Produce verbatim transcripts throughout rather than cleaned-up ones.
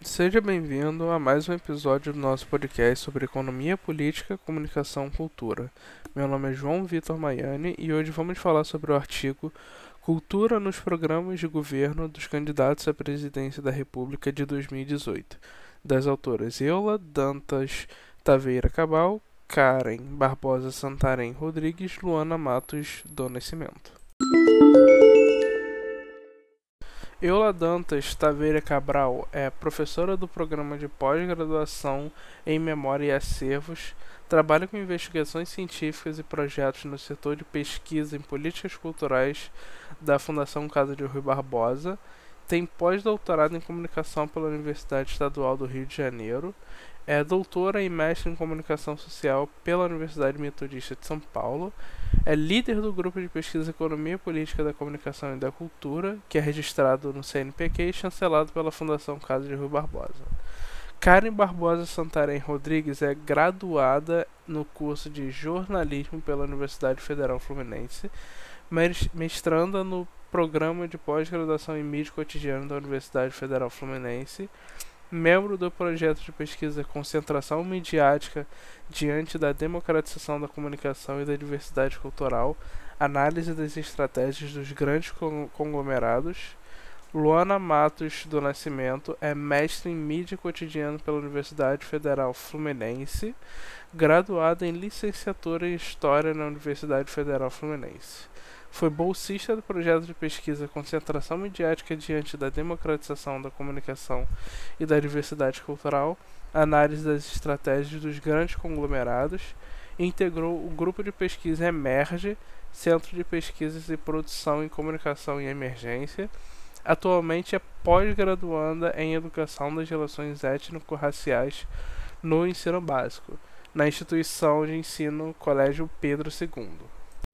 Seja bem-vindo a mais um episódio do nosso podcast sobre economia, política, comunicação e cultura. Meu nome é João Vitor Maiani e hoje vamos falar sobre o artigo Cultura nos Programas de Governo dos Candidatos à Presidência da República de dois mil e dezoito, das autoras Eula Dantas Taveira Cabal, Karen Barbosa Santarém Rodrigues, Luana Matos do Nascimento. Eula Dantas Taveira Cabral é professora do Programa de Pós-Graduação em Memória e Acervos, trabalha com investigações científicas e projetos no setor de pesquisa em políticas culturais da Fundação Casa de Rui Barbosa, tem pós-doutorado em comunicação pela Universidade Estadual do Rio de Janeiro, é doutora e mestre em comunicação social pela Universidade Metodista de São Paulo, é líder do grupo de pesquisa Economia Política da Comunicação e da Cultura, que é registrado no C N P Q e chancelado pela Fundação Casa de Rui Barbosa. Karen Barbosa Santarém Rodrigues é graduada no curso de jornalismo pela Universidade Federal Fluminense, mestranda no programa de pós-graduação em mídia cotidiana da Universidade Federal Fluminense, membro do projeto de pesquisa Concentração Midiática diante da democratização da comunicação e da diversidade cultural, análise das estratégias dos grandes conglomerados. Luana Matos do Nascimento é mestre em mídia cotidiana pela Universidade Federal Fluminense, graduada em licenciatura em História na Universidade Federal Fluminense. Foi bolsista do projeto de pesquisa Concentração Midiática diante da democratização da comunicação e da diversidade cultural, análise das estratégias dos grandes conglomerados, e integrou o grupo de pesquisa Emerge, Centro de Pesquisas e Produção em Comunicação e Emergência. Atualmente é pós-graduanda em Educação das Relações Étnico-Raciais no ensino básico, na instituição de ensino Colégio Pedro segundo.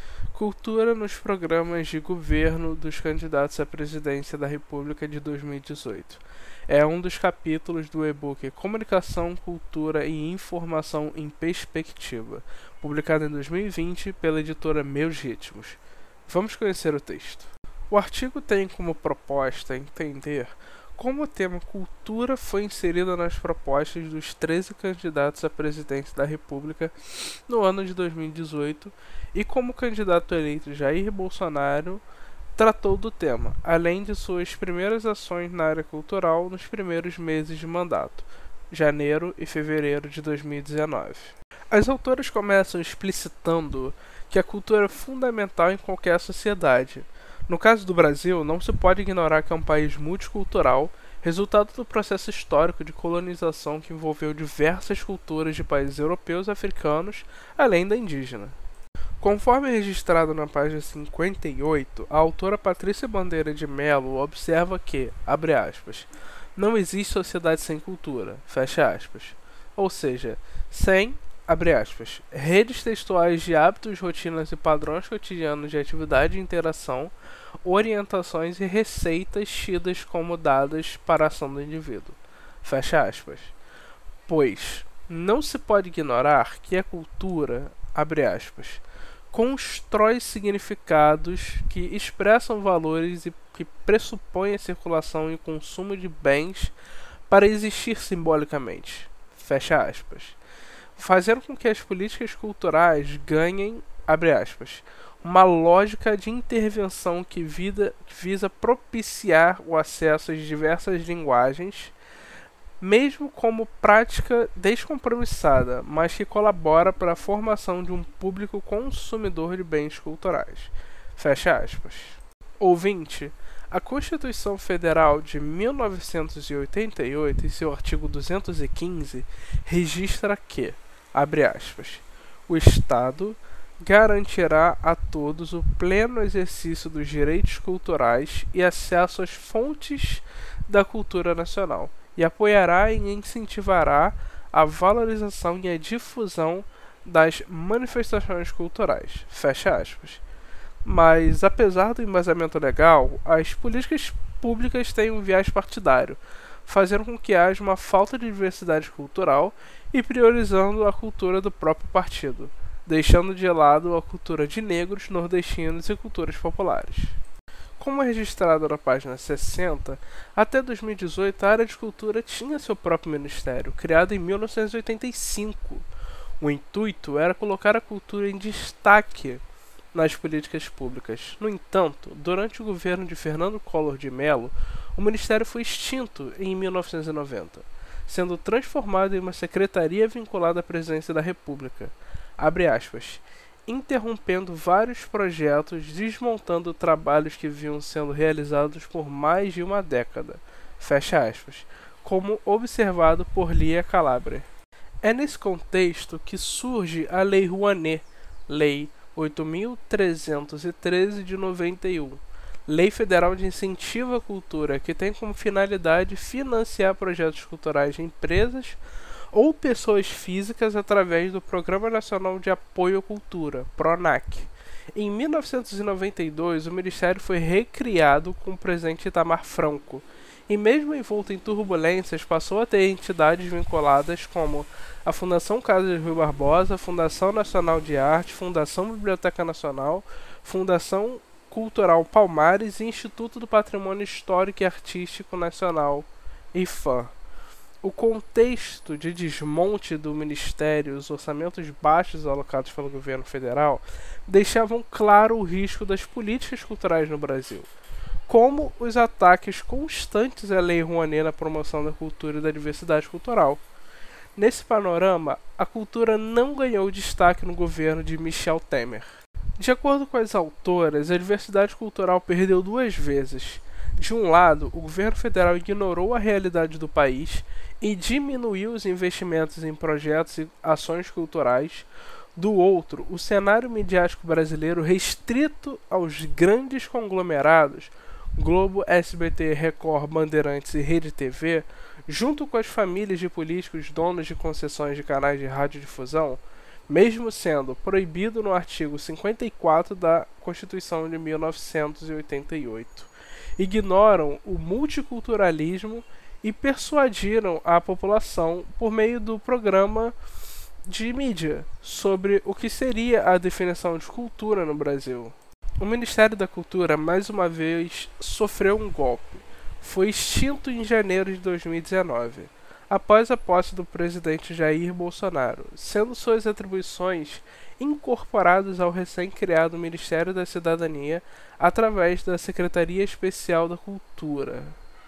Cultura nos Programas de Governo dos Candidatos à Presidência da República de dois mil e dezoito. É um dos capítulos do e-book Comunicação, Cultura e Informação em Perspectiva, publicado em dois mil e vinte pela editora Meus Ritmos. Vamos conhecer o texto. O artigo tem como proposta entender como o tema cultura foi inserido nas propostas dos treze candidatos à presidência da República no ano de dois mil e dezoito e como o candidato eleito Jair Bolsonaro tratou do tema, além de suas primeiras ações na área cultural nos primeiros meses de mandato, janeiro e fevereiro de dois mil e dezenove. As autoras começam explicitando que a cultura é fundamental em qualquer sociedade. No caso do Brasil, não se pode ignorar que é um país multicultural, resultado do processo histórico de colonização que envolveu diversas culturas de países europeus e africanos, além da indígena. Conforme registrado na página cinquenta e oito, a autora Patrícia Bandeira de Mello observa que, abre aspas, não existe sociedade sem cultura, fecha aspas. Ou seja, sem, abre aspas, redes textuais de hábitos, rotinas e padrões cotidianos de atividade e interação, orientações e receitas tidas como dadas para a ação do indivíduo, fecha aspas. Pois não se pode ignorar que a cultura, abre aspas, constrói significados que expressam valores e que pressupõem a circulação e o consumo de bens para existir simbolicamente, fecha aspas, fazendo com que as políticas culturais ganhem, abre aspas, uma lógica de intervenção que, vida, que visa propiciar o acesso às diversas linguagens, mesmo como prática descompromissada, mas que colabora para a formação de um público consumidor de bens culturais. Fecha aspas. Ouvinte, a Constituição Federal de mil novecentos e oitenta e oito, em seu artigo duzentos e quinze, registra que, abre aspas, o Estado garantirá a todos o pleno exercício dos direitos culturais e acesso às fontes da cultura nacional, e apoiará e incentivará a valorização e a difusão das manifestações culturais. Fecha aspas. Mas, apesar do embasamento legal, as políticas públicas têm um viés partidário, fazendo com que haja uma falta de diversidade cultural e priorizando a cultura do próprio partido, deixando de lado a cultura de negros, nordestinos e culturas populares. Como é registrado na página sessenta, até dois mil e dezoito a área de cultura tinha seu próprio ministério, criado em mil novecentos e oitenta e cinco. O intuito era colocar a cultura em destaque nas políticas públicas. No entanto, durante o governo de Fernando Collor de Mello, o ministério foi extinto em mil novecentos e noventa, sendo transformado em uma secretaria vinculada à presidência da República, abre aspas, interrompendo vários projetos, desmontando trabalhos que vinham sendo realizados por mais de uma década, fecha aspas, como observado por Lia Calabria. É nesse contexto que surge a Lei Rouanet, Lei oito mil trezentos e treze de noventa e um, Lei Federal de Incentivo à Cultura, que tem como finalidade financiar projetos culturais de empresas ou pessoas físicas através do Programa Nacional de Apoio à Cultura, PRONAC. Em mil novecentos e noventa e dois, o Ministério foi recriado com o presidente Itamar Franco, e mesmo envolto em turbulências, passou a ter entidades vinculadas como a Fundação Casa de Rui Barbosa, Fundação Nacional de Arte, Fundação Biblioteca Nacional, Fundação Cultural Palmares e Instituto do Patrimônio Histórico e Artístico Nacional, IFAM. O contexto de desmonte do Ministério e os orçamentos baixos alocados pelo governo federal deixavam claro o risco das políticas culturais no Brasil, como os ataques constantes à Lei Rouanet na promoção da cultura e da diversidade cultural. Nesse panorama, a cultura não ganhou destaque no governo de Michel Temer. De acordo com as autoras, a diversidade cultural perdeu duas vezes. De um lado, o governo federal ignorou a realidade do país e diminuiu os investimentos em projetos e ações culturais. Do outro, o cenário midiático brasileiro, restrito aos grandes conglomerados, Globo, S B T, Record, Bandeirantes e Rede T V, junto com as famílias de políticos donos de concessões de canais de radiodifusão, mesmo sendo proibido no artigo cinquenta e quatro da Constituição de mil novecentos e oitenta e oito. Ignoram o multiculturalismo e persuadiram a população por meio do programa de mídia sobre o que seria a definição de cultura no Brasil. O Ministério da Cultura, mais uma vez, sofreu um golpe. Foi extinto em janeiro de dois mil e dezenove, após a posse do presidente Jair Bolsonaro, sendo suas atribuições incorporadas ao recém-criado Ministério da Cidadania através da Secretaria Especial da Cultura.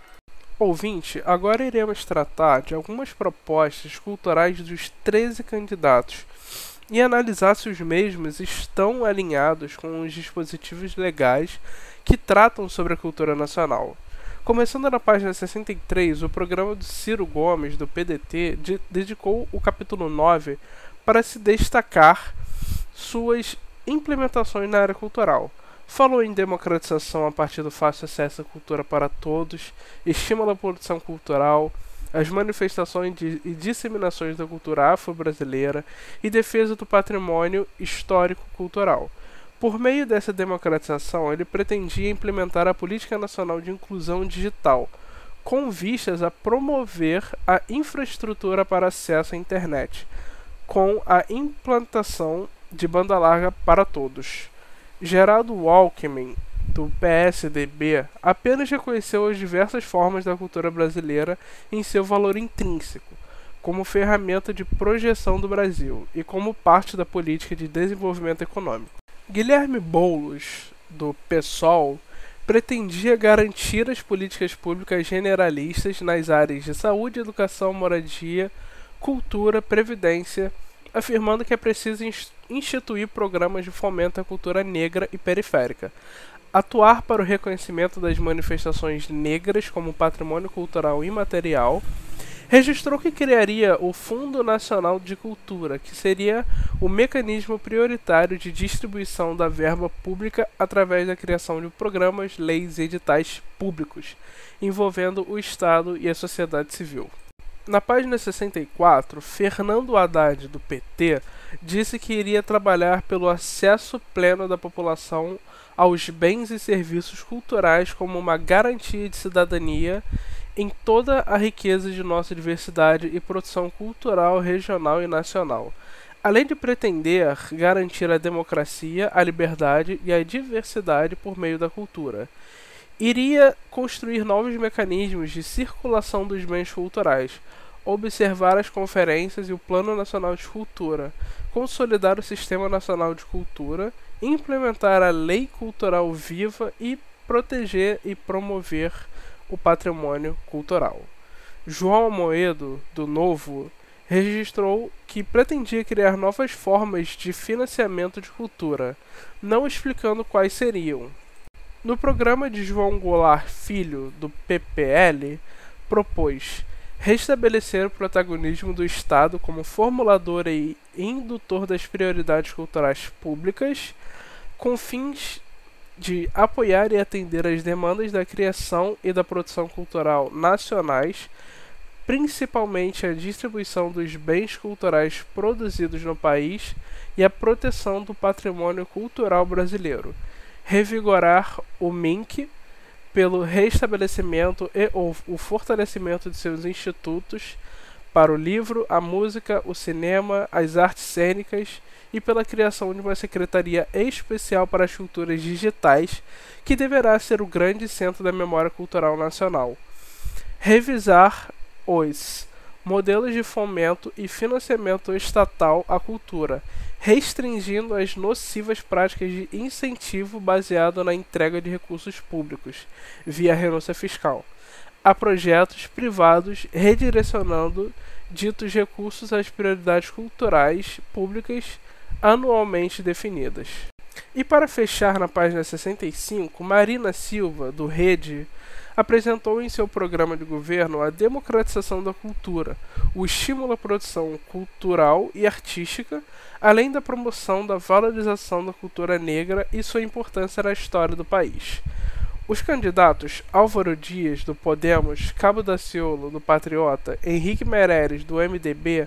Ouvinte, agora iremos tratar de algumas propostas culturais dos treze candidatos e analisar se os mesmos estão alinhados com os dispositivos legais que tratam sobre a cultura nacional. Começando na página sessenta e três, o programa do Ciro Gomes, do P D T, de- dedicou o capítulo nove para se destacar suas implementações na área cultural. Falou em democratização a partir do fácil acesso à cultura para todos, estímulo à produção cultural, as manifestações de, e disseminações da cultura afro-brasileira e defesa do patrimônio histórico-cultural. Por meio dessa democratização, ele pretendia implementar a Política Nacional de Inclusão Digital, com vistas a promover a infraestrutura para acesso à internet, com a implantação de banda larga para todos. Geraldo Alckmin, do P S D B, apenas reconheceu as diversas formas da cultura brasileira em seu valor intrínseco, como ferramenta de projeção do Brasil e como parte da política de desenvolvimento econômico. Guilherme Boulos, do PSOL, pretendia garantir as políticas públicas generalistas nas áreas de saúde, educação, moradia, cultura, previdência, afirmando que é preciso instituir programas de fomento à cultura negra e periférica, atuar para o reconhecimento das manifestações negras como patrimônio cultural imaterial. Registrou que criaria o Fundo Nacional de Cultura, que seria o mecanismo prioritário de distribuição da verba pública através da criação de programas, leis e editais públicos, envolvendo o Estado e a sociedade civil. Na página sessenta e quatro, Fernando Haddad, do P T, disse que iria trabalhar pelo acesso pleno da população aos bens e serviços culturais como uma garantia de cidadania em toda a riqueza de nossa diversidade e produção cultural regional e nacional, além de pretender garantir a democracia, a liberdade e a diversidade por meio da cultura. Iria construir novos mecanismos de circulação dos bens culturais, observar as conferências e o Plano Nacional de Cultura, consolidar o Sistema Nacional de Cultura, implementar a Lei Cultural Viva e proteger e promover o patrimônio cultural. João Amoedo, do Novo, registrou que pretendia criar novas formas de financiamento de cultura, não explicando quais seriam. No programa de João Goulart Filho, do P P L, propôs restabelecer o protagonismo do Estado como formulador e indutor das prioridades culturais públicas, com fins de apoiar e atender às demandas da criação e da produção cultural nacionais, principalmente a distribuição dos bens culturais produzidos no país e a proteção do patrimônio cultural brasileiro, revigorar o M I N C pelo restabelecimento e ou o fortalecimento de seus institutos para o livro, a música, o cinema, as artes cênicas e pela criação de uma secretaria especial para as culturas digitais, que deverá ser o grande centro da memória cultural nacional. Revisar os modelos de fomento e financiamento estatal à cultura, restringindo as nocivas práticas de incentivo baseado na entrega de recursos públicos, via renúncia fiscal, a projetos privados, redirecionando ditos recursos às prioridades culturais públicas anualmente definidas. E para fechar na página sessenta e cinco, Marina Silva, do Rede, apresentou em seu programa de governo a democratização da cultura, o estímulo à produção cultural e artística, além da promoção da valorização da cultura negra e sua importância na história do país. Os candidatos Álvaro Dias, do Podemos, Cabo Daciolo, do Patriota, Henrique Meirelles, do M D B,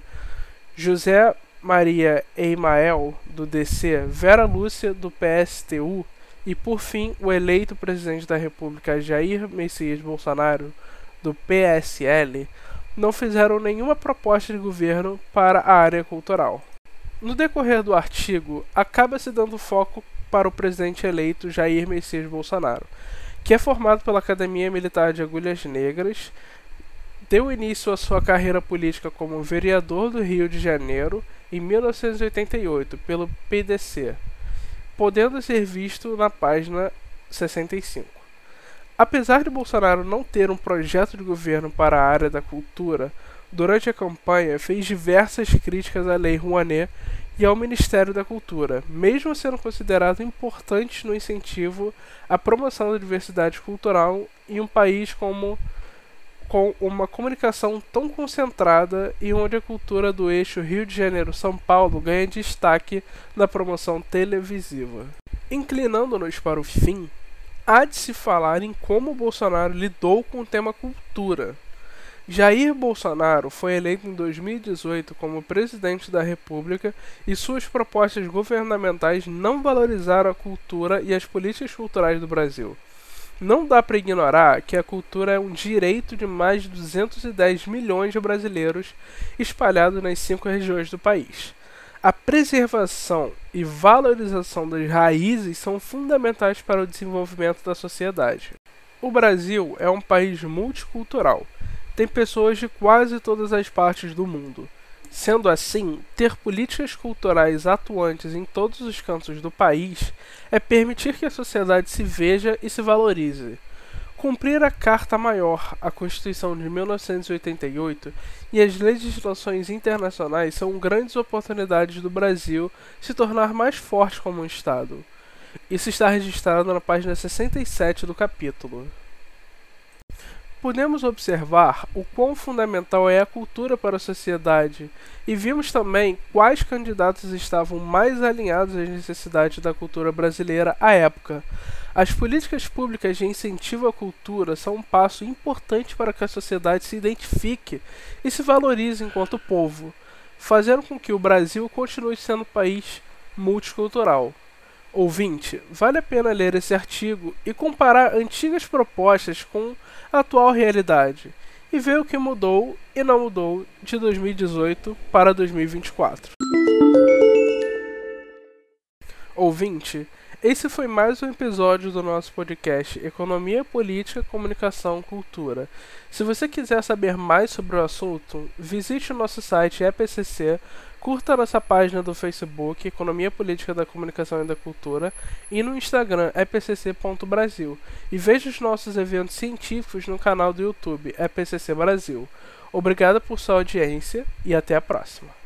José Maria Eimael, do D C, Vera Lúcia, do P S T U, e, por fim, o eleito presidente da República Jair Messias Bolsonaro, do P S L, não fizeram nenhuma proposta de governo para a área cultural. No decorrer do artigo, acaba-se dando foco para o presidente eleito Jair Messias Bolsonaro, que é formado pela Academia Militar de Agulhas Negras, deu início à sua carreira política como vereador do Rio de Janeiro em mil novecentos e oitenta e oito pelo P D C, podendo ser visto na página sessenta e cinco. Apesar de Bolsonaro não ter um projeto de governo para a área da cultura, durante a campanha fez diversas críticas à Lei Rouanet e ao Ministério da Cultura, mesmo sendo considerado importante no incentivo à promoção da diversidade cultural em um país como com uma comunicação tão concentrada e onde a cultura do eixo Rio de Janeiro-São Paulo ganha destaque na promoção televisiva. Inclinando-nos para o fim, há de se falar em como Bolsonaro lidou com o tema cultura. Jair Bolsonaro foi eleito em dois mil e dezoito como presidente da República e suas propostas governamentais não valorizaram a cultura e as políticas culturais do Brasil. Não dá para ignorar que a cultura é um direito de mais de duzentos e dez milhões de brasileiros espalhados nas cinco regiões do país. A preservação e valorização das raízes são fundamentais para o desenvolvimento da sociedade. O Brasil é um país multicultural. Tem pessoas de quase todas as partes do mundo. Sendo assim, ter políticas culturais atuantes em todos os cantos do país é permitir que a sociedade se veja e se valorize. Cumprir a Carta Maior, a Constituição de mil novecentos e oitenta e oito e as legislações internacionais são grandes oportunidades do Brasil se tornar mais forte como um Estado. Isso está registrado na página sessenta e sete do capítulo. Podemos observar o quão fundamental é a cultura para a sociedade e vimos também quais candidatos estavam mais alinhados às necessidades da cultura brasileira à época. As políticas públicas de incentivo à cultura são um passo importante para que a sociedade se identifique e se valorize enquanto povo, fazendo com que o Brasil continue sendo um país multicultural. Ouvinte, vale a pena ler esse artigo e comparar antigas propostas com a atual realidade, e ver o que mudou e não mudou de dois mil e dezoito para dois mil e vinte e quatro. Ouvinte, Esse foi mais um episódio do nosso podcast Economia, Política, Comunicação, Cultura. Se você quiser saber mais sobre o assunto, visite o nosso site E P C C, curta a nossa página do Facebook Economia Política da Comunicação e da Cultura e no Instagram e p c c ponto brasil e veja os nossos eventos científicos no canal do YouTube E P C C Brasil. Obrigado por sua audiência e até a próxima.